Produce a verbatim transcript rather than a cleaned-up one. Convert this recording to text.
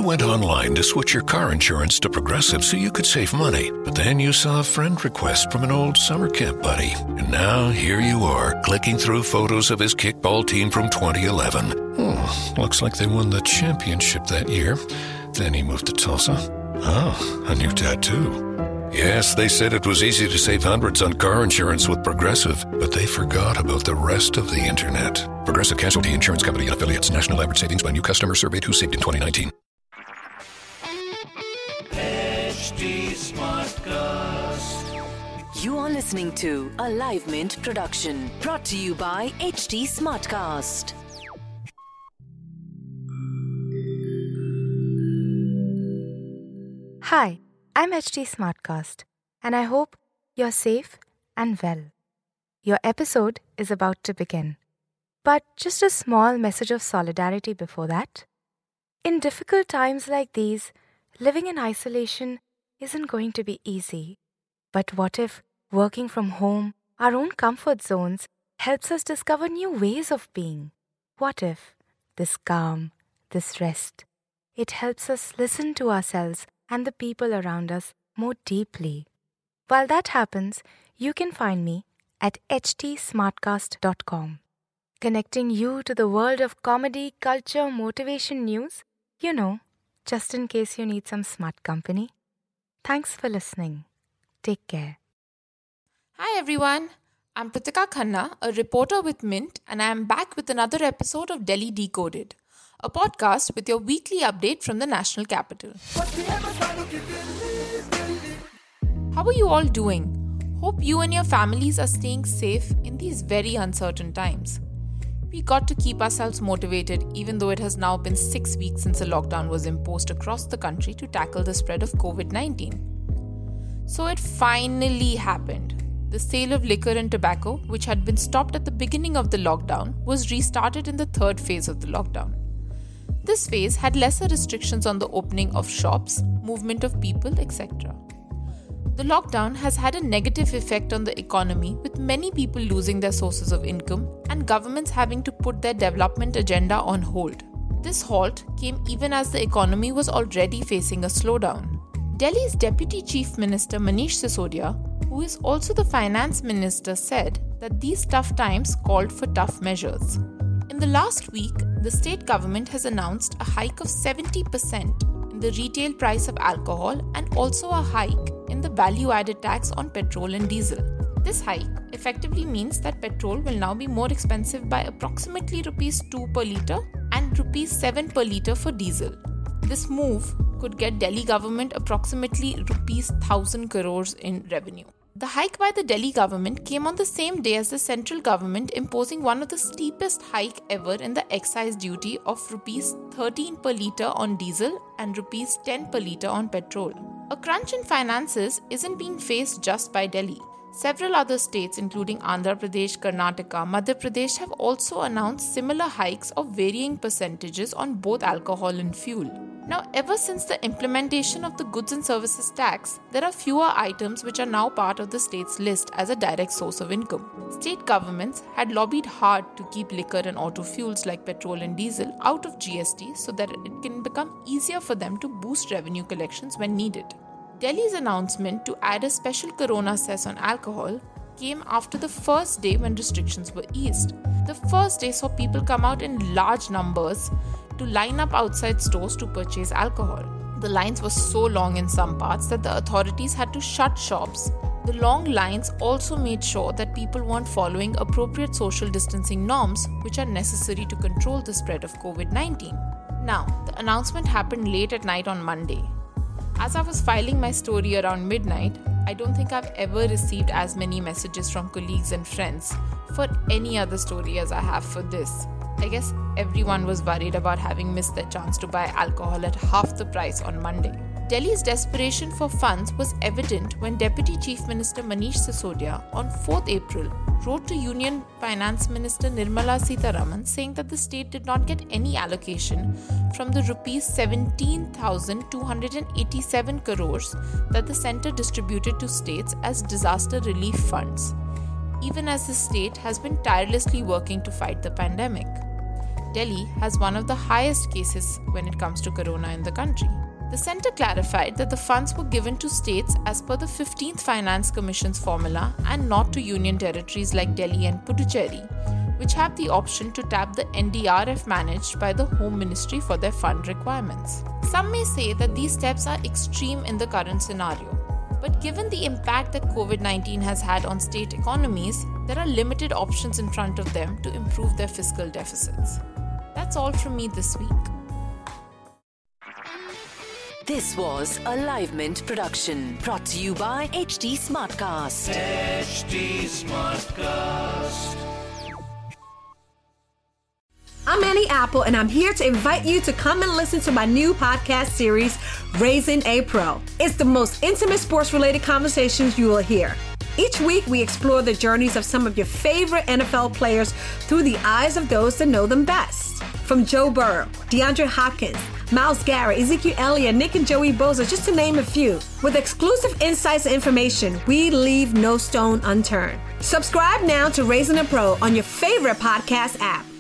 went online to switch your car insurance to Progressive so you could save money. But then you saw a friend request from an old summer camp buddy. And now here you are, clicking through photos of his kickball team from twenty eleven. Hmm, looks like they won the championship that year. Then he moved to Tulsa. Oh, a new tattoo. Yes, they said it was easy to save hundreds on car insurance with Progressive, but they forgot about the rest of the internet. Progressive Casualty Insurance Company and Affiliates. National average savings by new customer surveyed who saved in twenty nineteen. H D Smartcast. You are listening to a Live Mint production brought to you by H D Smartcast. Hi, I'm H D Smartcast, and I hope you're safe and well. Your episode is about to begin. But just a small message of solidarity before that. In difficult times like these, living in isolation isn't going to be easy. But what if working from home, our own comfort zones, helps us discover new ways of being? What if this calm, this rest, it helps us listen to ourselves and the people around us more deeply? While that happens, you can find me at h t smartcast dot com. Connecting you to the world of comedy, culture, motivation news, you know, just in case you need some smart company. Thanks for listening. Take care. Hi everyone, I'm Pritika Khanna, a reporter with Mint, and I am back with another episode of Delhi Decoded, a podcast with your weekly update from the national capital. How are you all doing? Hope you and your families are staying safe in these very uncertain times. We got to keep ourselves motivated even though it has now been six weeks since a lockdown was imposed across the country to tackle the spread of covid nineteen. So it finally happened. The sale of liquor and tobacco, which had been stopped at the beginning of the lockdown, was restarted in the third phase of the lockdown. This phase had lesser restrictions on the opening of shops, movement of people, et cetera. The lockdown has had a negative effect on the economy, with many people losing their sources of income and governments having to put their development agenda on hold. This halt came even as the economy was already facing a slowdown. Delhi's Deputy Chief Minister Manish Sisodia, who is also the Finance Minister, said that these tough times called for tough measures. In the last week, the state government has announced a hike of seventy percent in the retail price of alcohol and also a hike in the value-added tax on petrol and diesel. This hike effectively means that petrol will now be more expensive by approximately rupees two per litre and rupees seven per litre for diesel. This move could get Delhi government approximately rupees one thousand crores in revenue. The hike by the Delhi government came on the same day as the central government imposing one of the steepest hike ever in the excise duty of rupees thirteen per litre on diesel and rupees ten per litre on petrol. A crunch in finances isn't being faced just by Delhi. Several other states including Andhra Pradesh, Karnataka, Madhya Pradesh have also announced similar hikes of varying percentages on both alcohol and fuel. Now, ever since the implementation of the goods and services tax, there are fewer items which are now part of the state's list as a direct source of income. State governments had lobbied hard to keep liquor and auto fuels like petrol and diesel out of G S T so that it can become easier for them to boost revenue collections when needed. Delhi's announcement to add a special corona cess on alcohol came after the first day when restrictions were eased. The first day saw people come out in large numbers to line up outside stores to purchase alcohol. The lines were so long in some parts that the authorities had to shut shops. The long lines also made sure that people weren't following appropriate social distancing norms, which are necessary to control the spread of covid nineteen. Now, the announcement happened late at night on Monday. As I was filing my story around midnight, I don't think I've ever received as many messages from colleagues and friends for any other story as I have for this. I guess everyone was worried about having missed their chance to buy alcohol at half the price on Monday. Delhi's desperation for funds was evident when Deputy Chief Minister Manish Sisodia on fourth April wrote to Union Finance Minister Nirmala Sitharaman saying that the state did not get any allocation from the rupees seventeen thousand two hundred eighty-seven crores that the centre distributed to states as disaster relief funds, even as the state has been tirelessly working to fight the pandemic. Delhi has one of the highest cases when it comes to corona in the country. The centre clarified that the funds were given to states as per the fifteenth Finance Commission's formula and not to union territories like Delhi and Puducherry, which have the option to tap the N D R F managed by the Home Ministry for their fund requirements. Some may say that these steps are extreme in the current scenario, but given the impact that covid nineteen has had on state economies, there are limited options in front of them to improve their fiscal deficits. That's all from me this week. This was a Live Mint production brought to you by H D Smartcast. H D Smartcast. I'm Annie Apple, and I'm here to invite you to come and listen to my new podcast series, Raising a Pro. It's the most intimate sports-related conversations you will hear. Each week, we explore the journeys of some of your favorite N F L players through the eyes of those that know them best. From Joe Burrow, DeAndre Hopkins, Myles Garrett, Ezekiel Elliott, Nick and Joey Bosa, just to name a few. With exclusive insights and information, we leave no stone unturned. Subscribe now to Raising a Pro on your favorite podcast app.